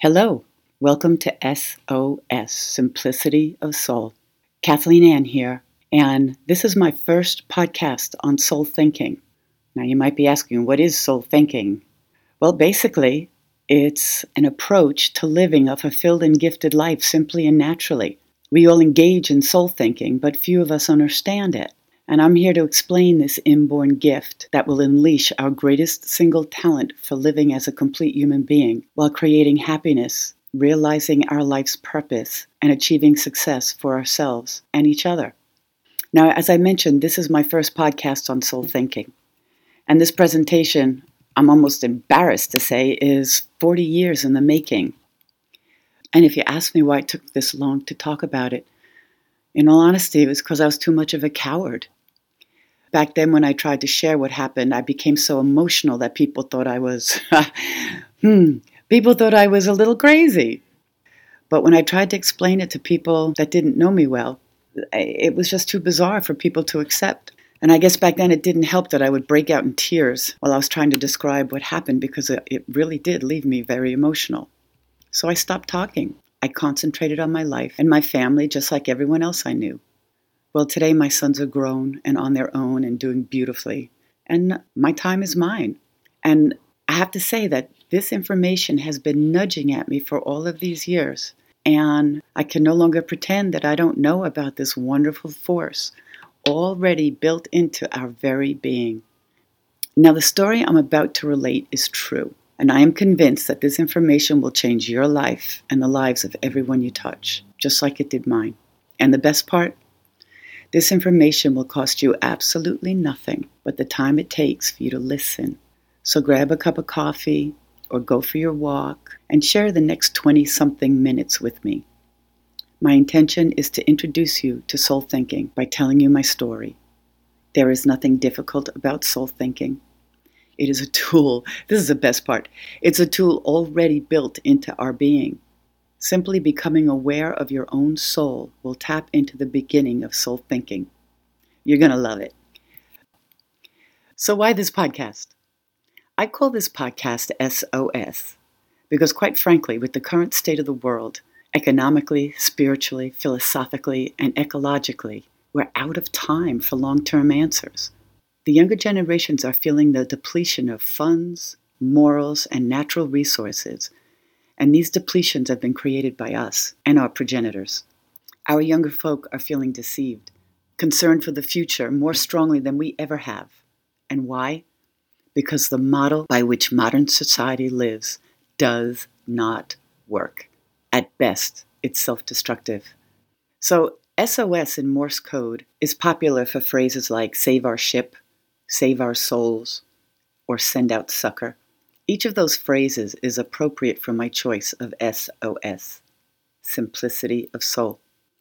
Hello, welcome to SOS, Simplicity of Soul. Kathleen Ann here, and this is my first podcast on soul thinking. Now you might be asking, what is soul thinking? Well, basically, it's an approach to living a fulfilled and gifted life simply and naturally. We all engage in soul thinking, but few of us understand it. And I'm here to explain this inborn gift that will unleash our greatest single talent for living as a complete human being while creating happiness, realizing our life's purpose, and achieving success for ourselves and each other. Now, as I mentioned, this is my first podcast on soul thinking. And this presentation, I'm almost embarrassed to say, is 40 years in the making. And if you ask me why it took this long to talk about it, in all honesty, it was because I was too much of a coward. Back then, when I tried to share what happened, I became so emotional that people thought I was, people thought I was a little crazy. But when I tried to explain it to people that didn't know me well, it was just too bizarre for people to accept. And I guess back then it didn't help that I would break out in tears while I was trying to describe what happened because it really did leave me very emotional. So I stopped talking. I concentrated on my life and my family just like everyone else I knew. Well, today my sons are grown and on their own and doing beautifully. And my time is mine. And I have to say that this information has been nudging at me for all of these years. And I can no longer pretend that I don't know about this wonderful force already built into our very being. Now, the story I'm about to relate is true. And I am convinced that this information will change your life and the lives of everyone you touch, just like it did mine. And the best part? This information will cost you absolutely nothing but the time it takes for you to listen. So grab a cup of coffee or go for your walk and share the next 20-something minutes with me. My intention is to introduce you to soul thinking by telling you my story. There is nothing difficult about soul thinking. It is a tool. This is the best part. It's a tool already built into our being. Simply becoming aware of your own soul will tap into the beginning of soul thinking. You're going to love it. So why this podcast? I call this podcast SOS because, quite frankly, with the current state of the world, economically, spiritually, philosophically, and ecologically, we're out of time for long-term answers. The younger generations are feeling the depletion of funds, morals, and natural resources, and these depletions have been created by us and our progenitors. Our younger folk are feeling deceived, concerned for the future more strongly than we ever have. And why? Because the model by which modern society lives does not work. At best, it's self-destructive. So SOS in Morse code is popular for phrases like save our ship, save our souls, or send out succor. Each of those phrases is appropriate for my choice of SOS, simplicity of soul.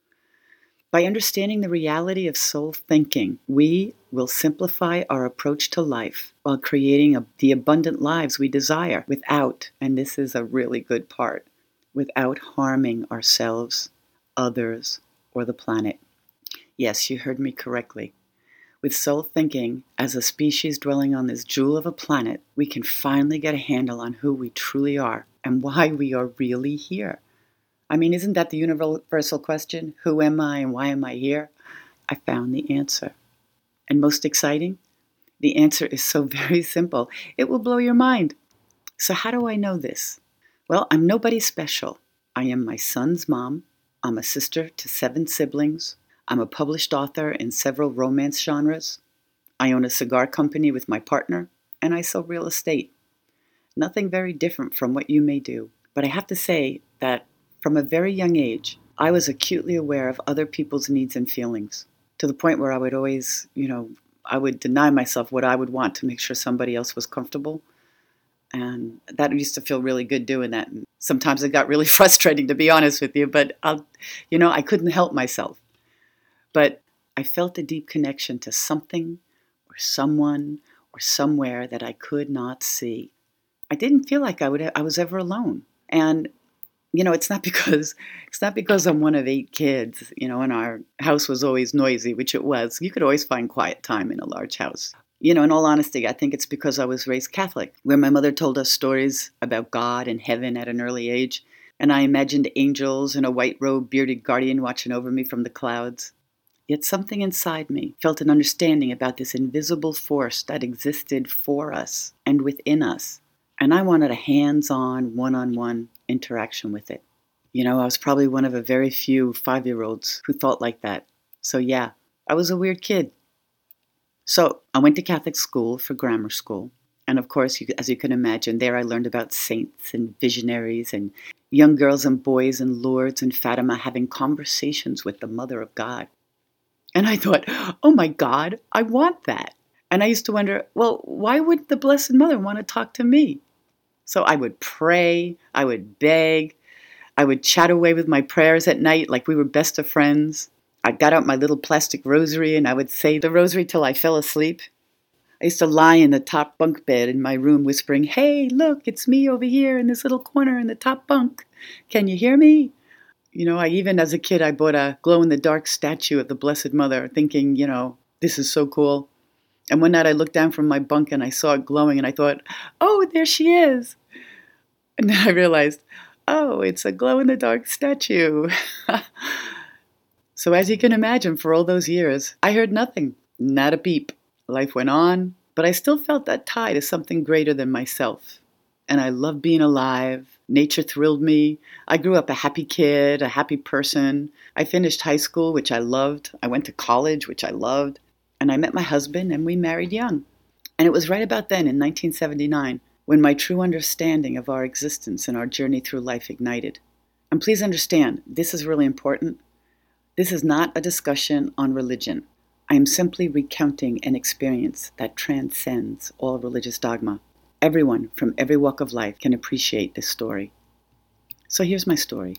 By understanding the reality of soul thinking, we will simplify our approach to life while creating the abundant lives we desire without, and this is a really good part, without harming ourselves, others, or the planet. Yes, you heard me correctly. With soul thinking, as a species dwelling on this jewel of a planet, we can finally get a handle on who we truly are and why we are really here. I mean, isn't that the universal question? Who am I and why am I here? I found the answer. And most exciting, the answer is so very simple. It will blow your mind. So how do I know this? Well, I'm nobody special. I am my son's mom. I'm a sister to 7 siblings. I'm a published author in several romance genres. I own a cigar company with my partner, and I sell real estate. Nothing very different from what you may do. But I have to say that from a very young age, I was acutely aware of other people's needs and feelings, to the point where I would always, I would deny myself what I would want to make sure somebody else was comfortable. And that used to feel really good doing that. And sometimes it got really frustrating, to be honest with you, but I couldn't help myself. But I felt a deep connection to something or someone or somewhere that I could not see. I didn't feel like I was ever alone. And it's not because I'm one of 8 kids, and our house was always noisy, which it was. You could always find quiet time in a large house. In all honesty, I think it's because I was raised Catholic, where my mother told us stories about God and heaven at an early age, and I imagined angels in a white robe, bearded guardian watching over me from the clouds. Yet something inside me felt an understanding about this invisible force that existed for us and within us, and I wanted a hands-on, one-on-one interaction with it. I was probably one of a very few 5-year-olds who thought like that. So yeah, I was a weird kid. So I went to Catholic school for grammar school. And of course, as you can imagine, there I learned about saints and visionaries and young girls and boys and Lourdes and Fatima having conversations with the Mother of God. And I thought, oh my God, I want that. And I used to wonder, well, why would the Blessed Mother want to talk to me? So I would pray, I would beg, I would chat away with my prayers at night like we were best of friends. I got out my little plastic rosary and I would say the rosary till I fell asleep. I used to lie in the top bunk bed in my room whispering, hey, look, it's me over here in this little corner in the top bunk. Can you hear me? I even as a kid, I bought a glow-in-the-dark statue of the Blessed Mother thinking, this is so cool. And one night I looked down from my bunk and I saw it glowing and I thought, oh, there she is. And then I realized, oh, it's a glow-in-the-dark statue. So as you can imagine, for all those years, I heard nothing, not a peep. Life went on, but I still felt that tie to something greater than myself. And I loved being alive. Nature thrilled me. I grew up a happy kid, a happy person. I finished high school, which I loved. I went to college, which I loved. And I met my husband, and we married young. And it was right about then, in 1979, when my true understanding of our existence and our journey through life ignited. And please understand, this is really important. This is not a discussion on religion. I am simply recounting an experience that transcends all religious dogma. Everyone from every walk of life can appreciate this story. So here's my story.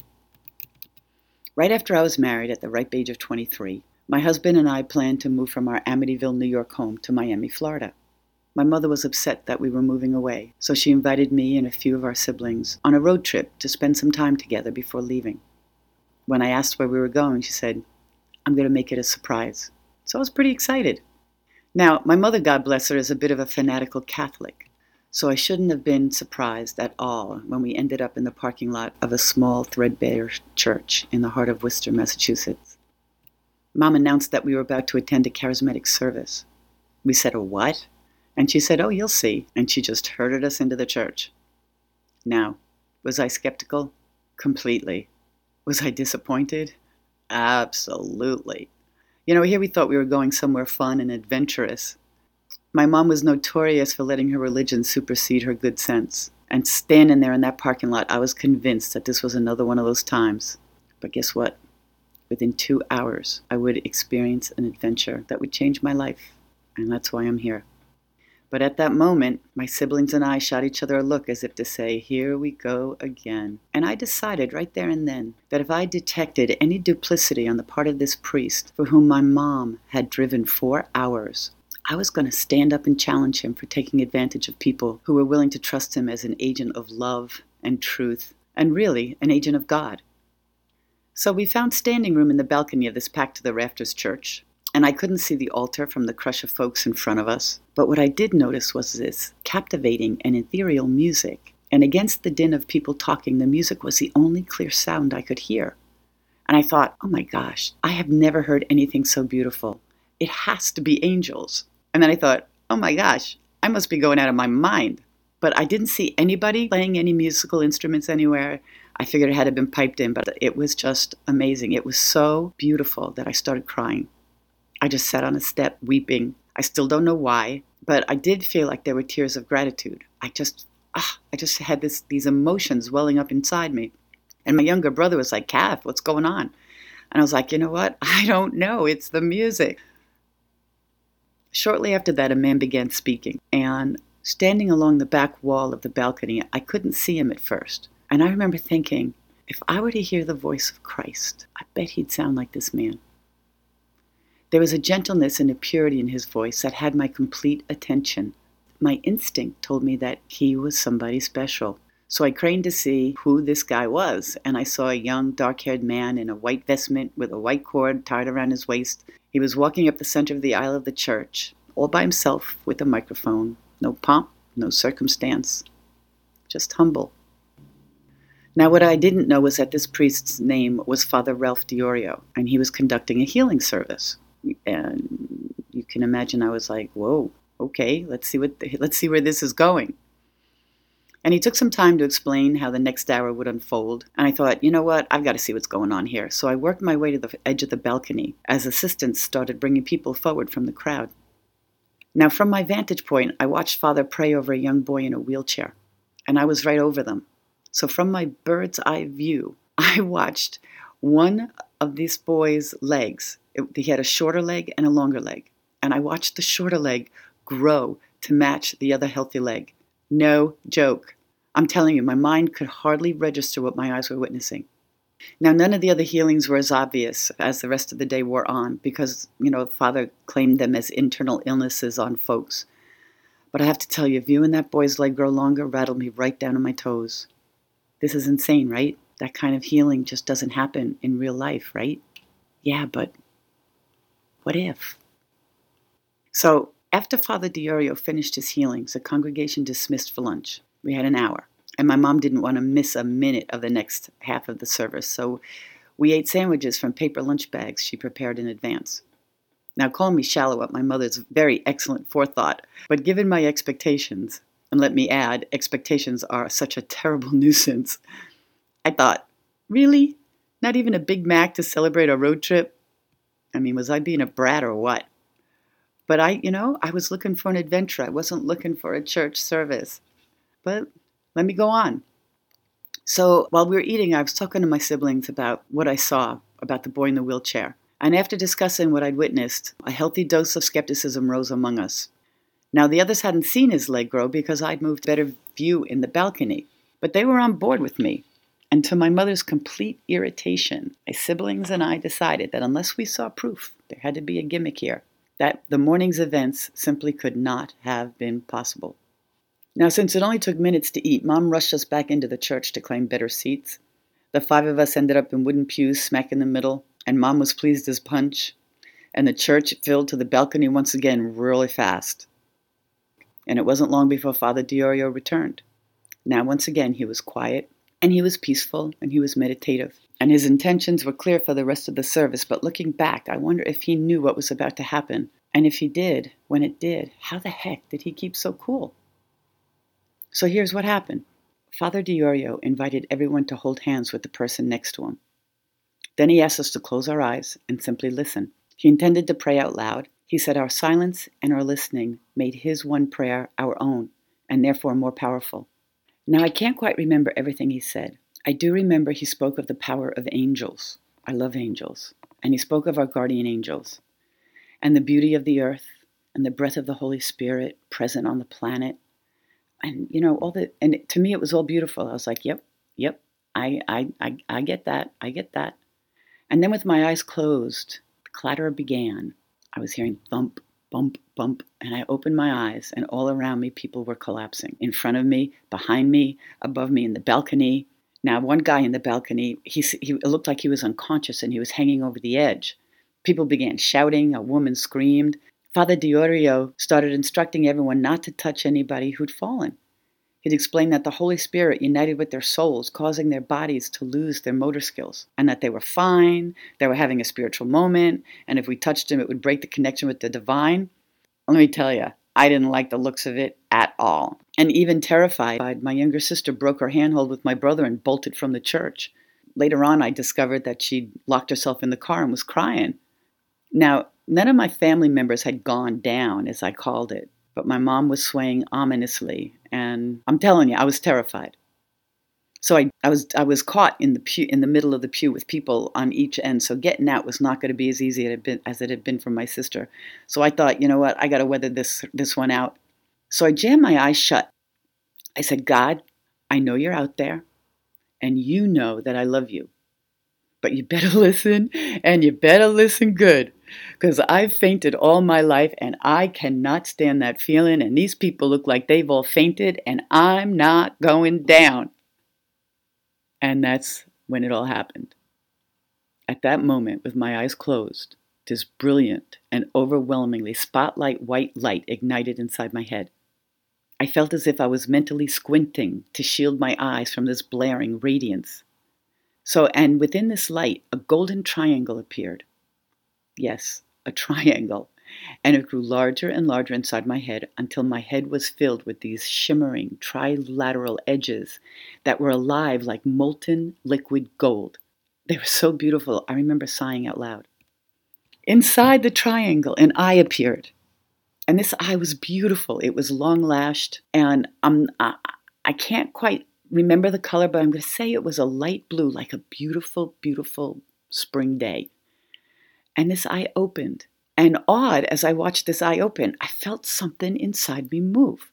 Right after I was married at the ripe age of 23, my husband and I planned to move from our Amityville, New York home to Miami, Florida. My mother was upset that we were moving away, so she invited me and a few of our siblings on a road trip to spend some time together before leaving. When I asked where we were going, she said, I'm going to make it a surprise. So I was pretty excited. Now, my mother, God bless her, is a bit of a fanatical Catholic, so I shouldn't have been surprised at all when we ended up in the parking lot of a small, threadbare church in the heart of Worcester, Massachusetts. Mom announced that we were about to attend a charismatic service. We said, a what? And she said, oh, you'll see. And she just herded us into the church. Now, was I skeptical? Completely. Was I disappointed? Absolutely. Here we thought we were going somewhere fun and adventurous. My mom was notorious for letting her religion supersede her good sense. And standing there in that parking lot, I was convinced that this was another one of those times. But guess what? Within 2 hours, I would experience an adventure that would change my life. And that's why I'm here. But at that moment, my siblings and I shot each other a look as if to say, here we go again. And I decided right there and then that if I detected any duplicity on the part of this priest for whom my mom had driven 4 hours, I was going to stand up and challenge him for taking advantage of people who were willing to trust him as an agent of love and truth, and really an agent of God. So we found standing room in the balcony of this packed-to-the-rafters church. And I couldn't see the altar from the crush of folks in front of us. But what I did notice was this captivating and ethereal music. And against the din of people talking, the music was the only clear sound I could hear. And I thought, oh my gosh, I have never heard anything so beautiful. It has to be angels. And then I thought, oh my gosh, I must be going out of my mind. But I didn't see anybody playing any musical instruments anywhere. I figured it had to have been piped in, but it was just amazing. It was so beautiful that I started crying. I just sat on a step weeping. I still don't know why, but I did feel like there were tears of gratitude. I just had these emotions welling up inside me. And my younger brother was like, Kath, what's going on? And I was like, you know what? I don't know. It's the music. Shortly after that, a man began speaking. And standing along the back wall of the balcony, I couldn't see him at first. And I remember thinking, if I were to hear the voice of Christ, I bet he'd sound like this man. There was a gentleness and a purity in his voice that had my complete attention. My instinct told me that he was somebody special. So I craned to see who this guy was, and I saw a young, dark-haired man in a white vestment with a white cord tied around his waist. He was walking up the center of the aisle of the church. all by himself with a microphone. No pomp, no circumstance, just humble. Now, what I didn't know was that this priest's name was Father Ralph Diorio, and he was conducting a healing service. And you can imagine I was like, whoa, okay, let's see where this is going. And he took some time to explain how the next hour would unfold. And I thought, you know what, I've got to see what's going on here. So I worked my way to the edge of the balcony as assistants started bringing people forward from the crowd. Now, from my vantage point, I watched Father pray over a young boy in a wheelchair, and I was right over them. So from my bird's eye view, I watched one of this boy's legs. He had a shorter leg and a longer leg. And I watched the shorter leg grow to match the other healthy leg. No joke. I'm telling you, my mind could hardly register what my eyes were witnessing. Now, none of the other healings were as obvious as the rest of the day wore on because, Father claimed them as internal illnesses on folks. But I have to tell you, viewing that boy's leg grow longer rattled me right down on my toes. This is insane, right? That kind of healing just doesn't happen in real life, right? Yeah, but what if? So after Father Diorio finished his healings, the congregation dismissed for lunch. We had an hour, and my mom didn't want to miss a minute of the next half of the service, so we ate sandwiches from paper lunch bags she prepared in advance. Now, call me shallow at my mother's very excellent forethought, but given my expectations, and let me add, expectations are such a terrible nuisance, I thought, really? Not even a Big Mac to celebrate a road trip? I mean, was I being a brat or what? But I was looking for an adventure. I wasn't looking for a church service. But let me go on. So while we were eating, I was talking to my siblings about what I saw about the boy in the wheelchair. And after discussing what I'd witnessed, a healthy dose of skepticism rose among us. Now, the others hadn't seen his leg grow because I'd moved better view in the balcony. But they were on board with me. And to my mother's complete irritation, my siblings and I decided that unless we saw proof, there had to be a gimmick here, that the morning's events simply could not have been possible. Now, since it only took minutes to eat, Mom rushed us back into the church to claim better seats. The 5 of us ended up in wooden pews smack in the middle, and Mom was pleased as punch, and the church filled to the balcony once again really fast. And it wasn't long before Father Diorio returned. Now, once again, he was quiet, and he was peaceful, and he was meditative. And his intentions were clear for the rest of the service, but looking back, I wonder if he knew what was about to happen. And if he did, when it did, how the heck did he keep so cool? So here's what happened. Father Diorio invited everyone to hold hands with the person next to him. Then he asked us to close our eyes and simply listen. He intended to pray out loud. He said our silence and our listening made his one prayer our own, and therefore more powerful. Now, I can't quite remember everything he said. I do remember he spoke of the power of angels. I love angels. And he spoke of our guardian angels, and the beauty of the earth, and the breath of the Holy Spirit present on the planet. And, and to me, it was all beautiful. I was like, yep, I get that. I get that. And then with my eyes closed, the clatter began. I was hearing thump, bump, bump, and I opened my eyes, and all around me, people were collapsing. In front of me, behind me, above me, in the balcony. Now, one guy in the balcony, it looked like he was unconscious, and he was hanging over the edge. People began shouting. A woman screamed. Father Diorio started instructing everyone not to touch anybody who'd fallen. He'd explained that the Holy Spirit united with their souls, causing their bodies to lose their motor skills, and that they were fine, they were having a spiritual moment, and if we touched them, it would break the connection with the divine. Let me tell you, I didn't like the looks of it at all. And even terrified, my younger sister broke her handhold with my brother and bolted from the church. Later on, I discovered that she'd locked herself in the car and was crying. Now, none of my family members had gone down, as I called it, but my mom was swaying ominously, and I'm telling you, I was terrified. So I was caught in the pew, in the middle of the pew with people on each end, so getting out was not going to be as easy as it had been for my sister. So I thought, you know what, I got to weather this one out. So I jammed my eyes shut. I said, God, I know you're out there, and you know that I love you. But you better listen, and you better listen good, because I've fainted all my life, and I cannot stand that feeling, and these people look like they've all fainted, and I'm not going down. And that's when it all happened. At that moment, with my eyes closed, This brilliant and overwhelmingly spotlight white light ignited inside my head. I felt as if I was mentally squinting to shield my eyes from this blaring radiance. And within this light, a golden triangle appeared. Yes, a triangle. And it grew larger and larger inside my head until my head was filled with these shimmering trilateral edges that were alive like molten liquid gold. They were so beautiful, I remember sighing out loud. Inside the triangle, an eye appeared. And this eye was beautiful. It was long-lashed, and I can't quite remember the color, but I'm going to say it was a light blue, like a beautiful, beautiful spring day. And this eye opened. And awed as I watched this eye open, I felt something inside me move.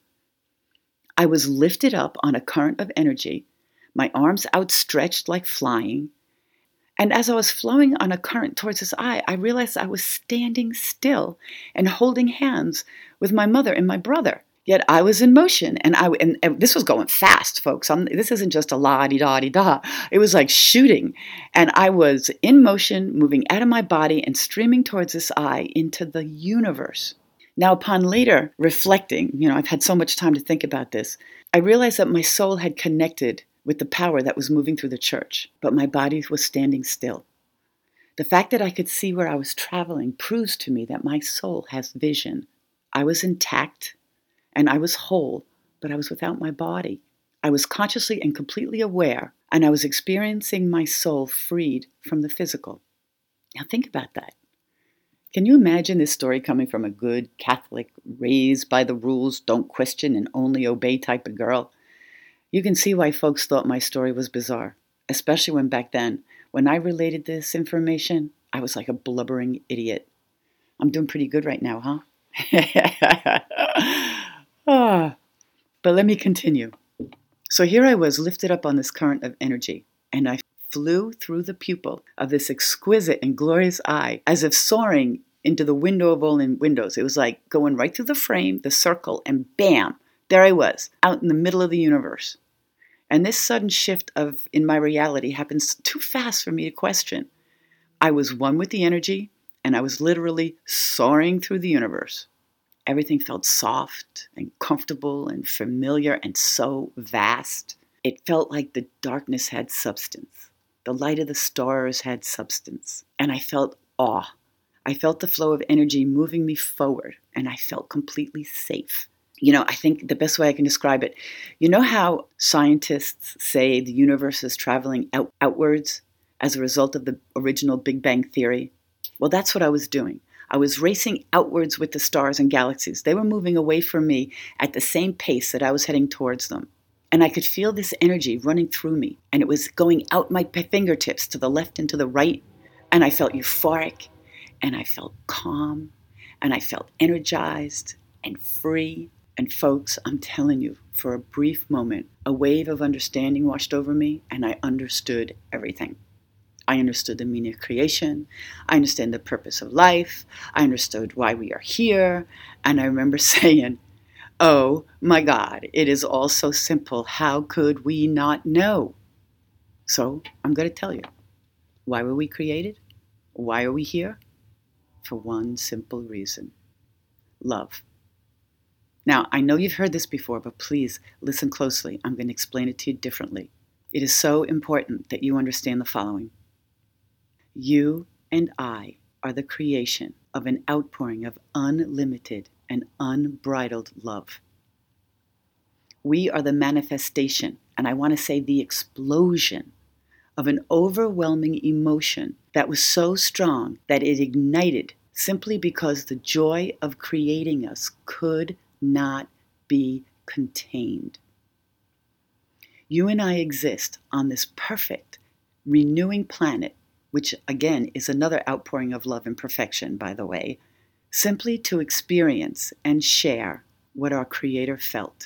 I was lifted up on a current of energy, my arms outstretched like flying. And as I was flowing on a current towards this eye, I realized I was standing still and holding hands with my mother and my brother. Yet I was in motion, and this was going fast, folks. This isn't just a la-di-da-di-da. It was like shooting. And I was in motion, moving out of my body and streaming towards this eye into the universe. Now, upon later reflecting, I've had so much time to think about this, I realized that my soul had connected with the power that was moving through the church, but my body was standing still. The fact that I could see where I was traveling proves to me that my soul has vision. I was intact, and I was whole, but I was without my body. I was consciously and completely aware, and I was experiencing my soul freed from the physical. Now think about that. Can you imagine this story coming from a good Catholic, raised by the rules, don't question and only obey type of girl? You can see why folks thought my story was bizarre, especially when back then, when I related this information, I was like a blubbering idiot. I'm doing pretty good right now, huh? But let me continue. So here I was lifted up on this current of energy, and I flew through the pupil of this exquisite and glorious eye, as if soaring into the window of all windows. It was like going right through the frame, the circle, and bam, there I was, out in the middle of the universe. And this sudden shift in my reality happens too fast for me to question. I was one with the energy, and I was literally soaring through the universe. Everything felt soft and comfortable and familiar and so vast. It felt like the darkness had substance. The light of the stars had substance. And I felt awe. I felt the flow of energy moving me forward, and I felt completely safe. I think the best way I can describe it, how scientists say the universe is traveling outwards as a result of the original Big Bang Theory? Well, that's what I was doing. I was racing outwards with the stars and galaxies. They were moving away from me at the same pace that I was heading towards them. And I could feel this energy running through me, and it was going out my fingertips to the left and to the right, and I felt euphoric, and I felt calm, and I felt energized and free. And folks, I'm telling you, for a brief moment, a wave of understanding washed over me, and I understood everything. I understood the meaning of creation. I understand the purpose of life. I understood why we are here. And I remember saying, oh my God, it is all so simple. How could we not know? So I'm going to tell you. Why were we created? Why are we here? For one simple reason. Love. Now, I know you've heard this before, but please listen closely. I'm going to explain it to you differently. It is so important that you understand the following. You and I are the creation of an outpouring of unlimited and unbridled love. We are the manifestation, and I want to say the explosion, of an overwhelming emotion that was so strong that it ignited simply because the joy of creating us could not be contained. You and I exist on this perfect, renewing planet, which again is another outpouring of love and perfection, by the way, simply to experience and share what our Creator felt.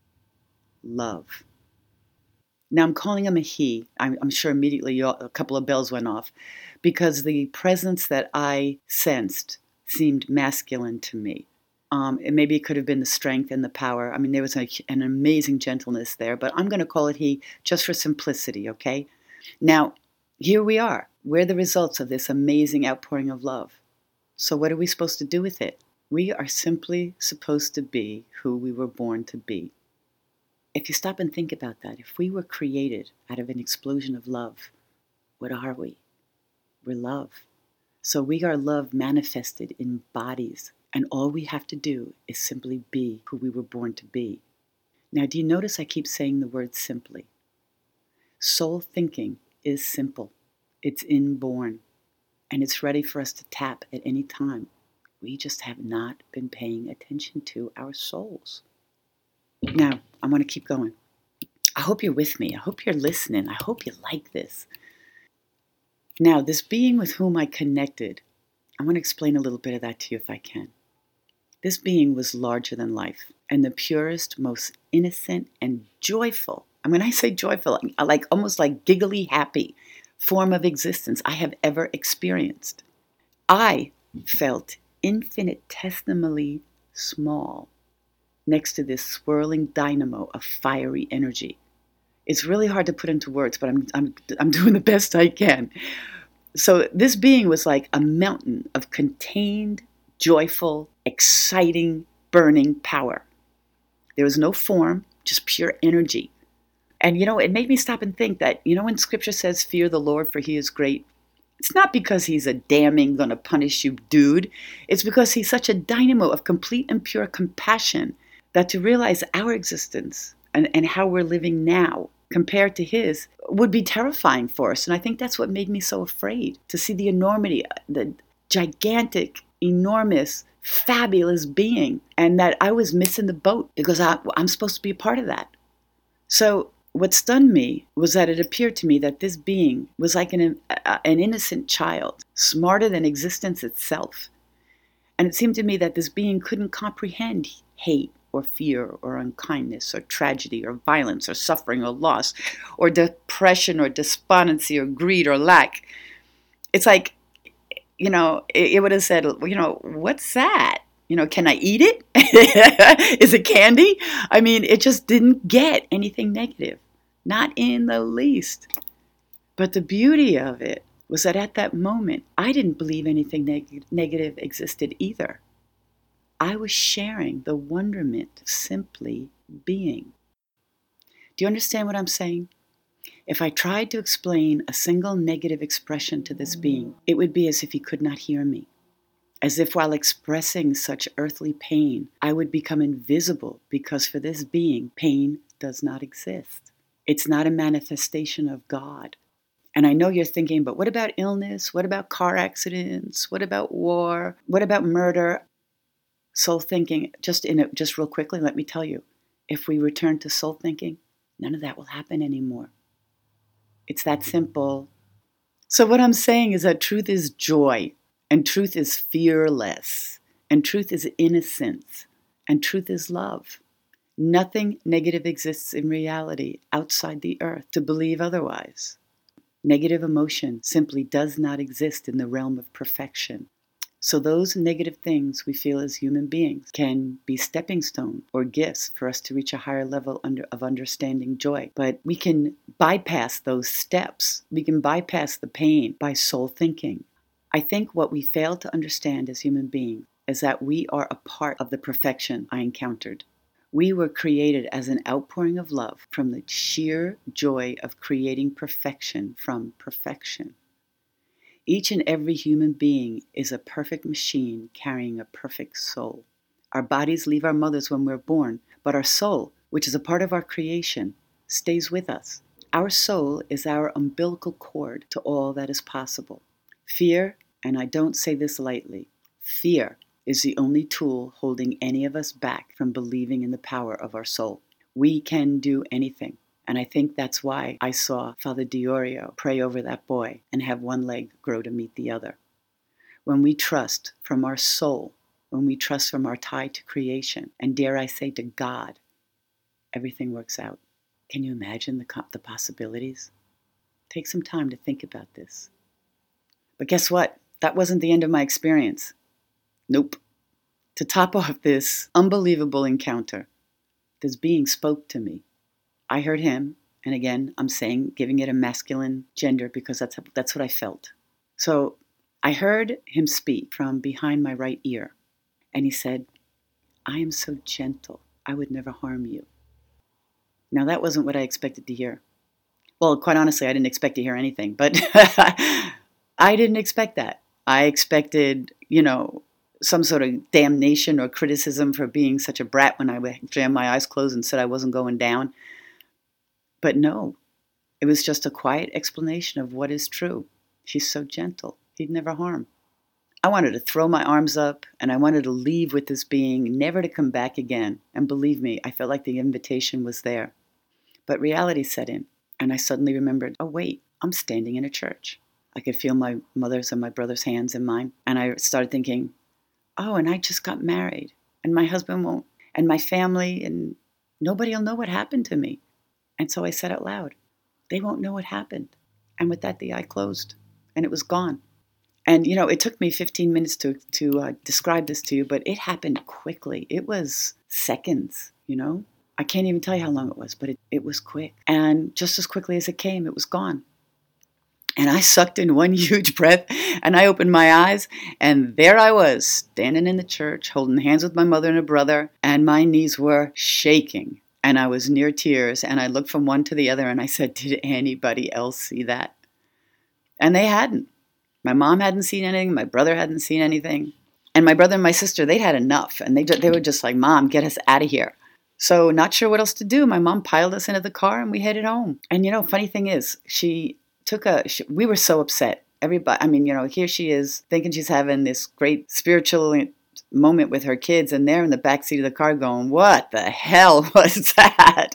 Love. Now I'm calling him a he. I'm sure immediately a couple of bells went off because the presence that I sensed seemed masculine to me. Maybe it could have been the strength and the power. I mean, there was an amazing gentleness there, but I'm going to call it he just for simplicity, okay? Now, here we are. We're the results of this amazing outpouring of love. So what are we supposed to do with it? We are simply supposed to be who we were born to be. If you stop and think about that, if we were created out of an explosion of love, what are we? We're love. So we are love manifested in bodies, and all we have to do is simply be who we were born to be. Now, do you notice I keep saying the word simply? Soul thinking is simple. It's inborn, and it's ready for us to tap at any time. We just have not been paying attention to our souls. Now, I want to keep going. I hope you're with me. I hope you're listening. I hope you like this. Now, this being with whom I connected, I want to explain a little bit of that to you if I can. This being was larger than life and the purest, most innocent and joyful, and when I say joyful, like almost like giggly happy form of existence I have ever experienced. I felt infinitesimally small next to this swirling dynamo of fiery energy. It's really hard to put into words, but I'm doing the best I can. So this being was like a mountain of contained, joyful, exciting, burning power. There was no form, just pure energy. And it made me stop and think that, when scripture says, fear the Lord for he is great, it's not because he's a damning, gonna punish you dude. It's because he's such a dynamo of complete and pure compassion that to realize our existence and how we're living now compared to his would be terrifying for us. And I think that's what made me so afraid, to see the enormity, the gigantic, enormous, fabulous being, and that I was missing the boat because I'm supposed to be a part of that. So what stunned me was that it appeared to me that this being was like an innocent child, smarter than existence itself. And it seemed to me that this being couldn't comprehend hate or fear or unkindness or tragedy or violence or suffering or loss or depression or despondency or greed or lack. It's like, it would have said, what's that? Can I eat it? Is it candy? I mean, it just didn't get anything negative. Not in the least. But the beauty of it was that at that moment, I didn't believe anything negative existed either. I was sharing the wonderment of simply being. Do you understand what I'm saying? If I tried to explain a single negative expression to this being, it would be as if he could not hear me. As if while expressing such earthly pain, I would become invisible because for this being, pain does not exist. It's not a manifestation of God. And I know you're thinking, but what about illness? What about car accidents? What about war? What about murder? Soul thinking, just real quickly, let me tell you, if we return to soul thinking, none of that will happen anymore. It's that simple. So what I'm saying is that truth is joy, and truth is fearless, and truth is innocence, and truth is love. Nothing negative exists in reality outside the earth to believe otherwise. Negative emotion simply does not exist in the realm of perfection. So those negative things we feel as human beings can be stepping stones or gifts for us to reach a higher level of understanding joy. But we can bypass those steps. We can bypass the pain by soul thinking. I think what we fail to understand as human beings is that we are a part of the perfection I encountered. We were created as an outpouring of love from the sheer joy of creating perfection from perfection. Each and every human being is a perfect machine carrying a perfect soul. Our bodies leave our mothers when we're born, but our soul, which is a part of our creation, stays with us. Our soul is our umbilical cord to all that is possible. Fear, and I don't say this lightly, fear is the only tool holding any of us back from believing in the power of our soul. We can do anything. And I think that's why I saw Father Diorio pray over that boy and have one leg grow to meet the other. When we trust from our soul, when we trust from our tie to creation, and dare I say to God, everything works out. Can you imagine the possibilities? Take some time to think about this. But guess what? That wasn't the end of my experience. Nope. To top off this unbelievable encounter, this being spoke to me. I heard him, and again, I'm saying, giving it a masculine gender because that's what I felt. So I heard him speak from behind my right ear, and he said, "I am so gentle, I would never harm you." Now, that wasn't what I expected to hear. Well, quite honestly, I didn't expect to hear anything, but I didn't expect that. I expected, some sort of damnation or criticism for being such a brat when I jammed my eyes closed and said I wasn't going down. But no, it was just a quiet explanation of what is true. She's so gentle. He'd never harm. I wanted to throw my arms up, and I wanted to leave with this being, never to come back again. And believe me, I felt like the invitation was there. But reality set in, and I suddenly remembered, oh wait, I'm standing in a church. I could feel my mother's and my brother's hands in mine, and I started thinking, oh, and I just got married, and my husband won't, and my family, and nobody will know what happened to me. And so I said out loud, they won't know what happened. And with that, the eye closed, and it was gone. And, it took me 15 minutes to describe this to you, but it happened quickly. It was seconds, I can't even tell you how long it was, but it was quick. And just as quickly as it came, it was gone. And I sucked in one huge breath, and I opened my eyes, and there I was, standing in the church, holding hands with my mother and a brother, and my knees were shaking, and I was near tears, and I looked from one to the other, and I said, did anybody else see that? And they hadn't. My mom hadn't seen anything. My brother hadn't seen anything. And my brother and my sister, they'd had enough. And they were just like, Mom, get us out of here. So not sure what else to do. My mom piled us into the car and we headed home. And, funny thing is, we were so upset. Everybody, here she is thinking she's having this great spiritual moment with her kids. And they're in the backseat of the car going, what the hell was that?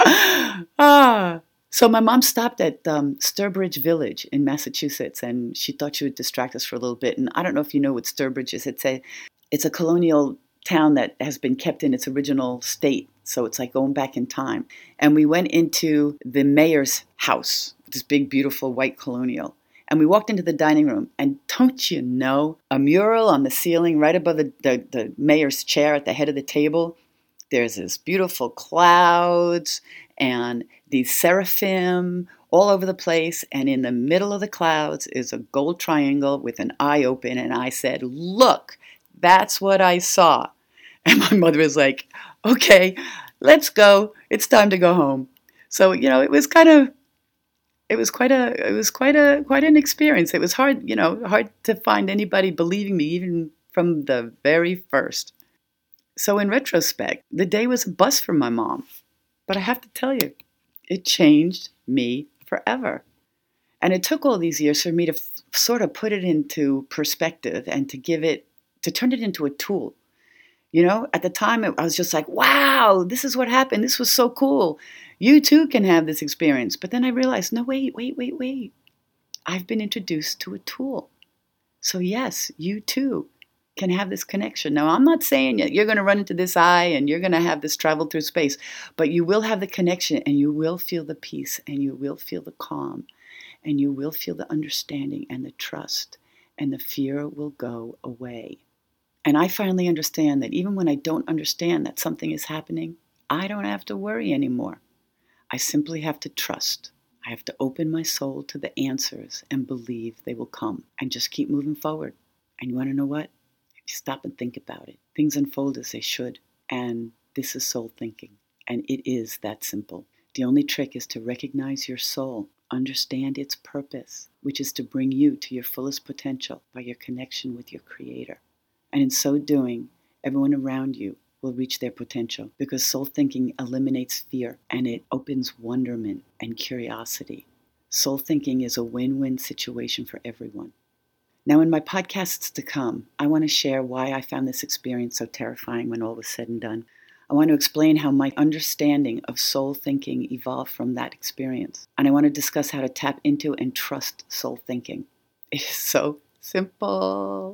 So my mom stopped at Sturbridge Village in Massachusetts, and she thought she would distract us for a little bit. And I don't know if you know what Sturbridge is. It's a colonial town that has been kept in its original state, so it's like going back in time. And we went into the mayor's house, this big, beautiful white colonial. And we walked into the dining room, and don't you know, a mural on the ceiling right above the mayor's chair at the head of the table, there's this beautiful clouds and these seraphim all over the place, and in the middle of the clouds is a gold triangle with an eye open, and I said, look, that's what I saw. And my mother was like, okay, let's go. It's time to go home. So, it was quite an experience. It was hard, hard to find anybody believing me, even from the very first. So in retrospect, the day was a bust for my mom. But I have to tell you, it changed me forever. And it took all these years for me to sort of put it into perspective and to turn it into a tool. At the time, I was just like, wow, this is what happened. This was so cool. You too can have this experience. But then I realized, no, wait. I've been introduced to a tool. So yes, you too can have this connection. Now, I'm not saying you're going to run into this eye and you're going to have this travel through space, but you will have the connection, and you will feel the peace, and you will feel the calm, and you will feel the understanding and the trust, and the fear will go away. And I finally understand that even when I don't understand that something is happening, I don't have to worry anymore. I simply have to trust. I have to open my soul to the answers and believe they will come, and just keep moving forward. And you want to know what? If you stop and think about it, things unfold as they should. And this is soul thinking. And it is that simple. The only trick is to recognize your soul, understand its purpose, which is to bring you to your fullest potential by your connection with your Creator. And in so doing, everyone around you will reach their potential, because soul thinking eliminates fear and it opens wonderment and curiosity. Soul thinking is a win-win situation for everyone. Now, in my podcasts to come, I want to share why I found this experience so terrifying when all was said and done. I want to explain how my understanding of soul thinking evolved from that experience. And I want to discuss how to tap into and trust soul thinking. It is so simple.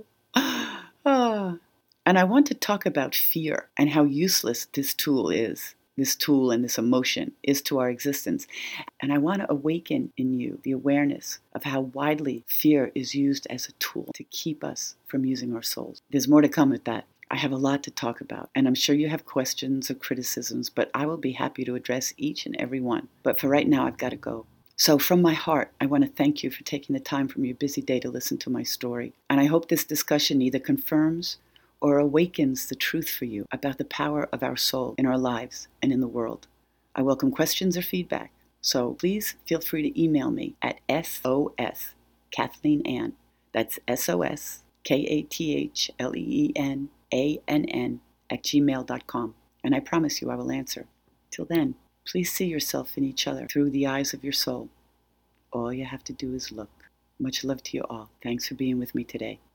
And I want to talk about fear and how useless this tool is. This tool and this emotion is to our existence. And I want to awaken in you the awareness of how widely fear is used as a tool to keep us from using our souls. There's more to come with that. I have a lot to talk about, and I'm sure you have questions or criticisms, but I will be happy to address each and every one. But for right now, I've got to go. So from my heart, I want to thank you for taking the time from your busy day to listen to my story. And I hope this discussion either confirms or awakens the truth for you about the power of our soul in our lives and in the world. I welcome questions or feedback, so please feel free to email me at SOS Kathleen Ann. That's SOS KATHLEENANN @gmail.com. And I promise you I will answer. Till then, please see yourself in each other through the eyes of your soul. All you have to do is look. Much love to you all. Thanks for being with me today.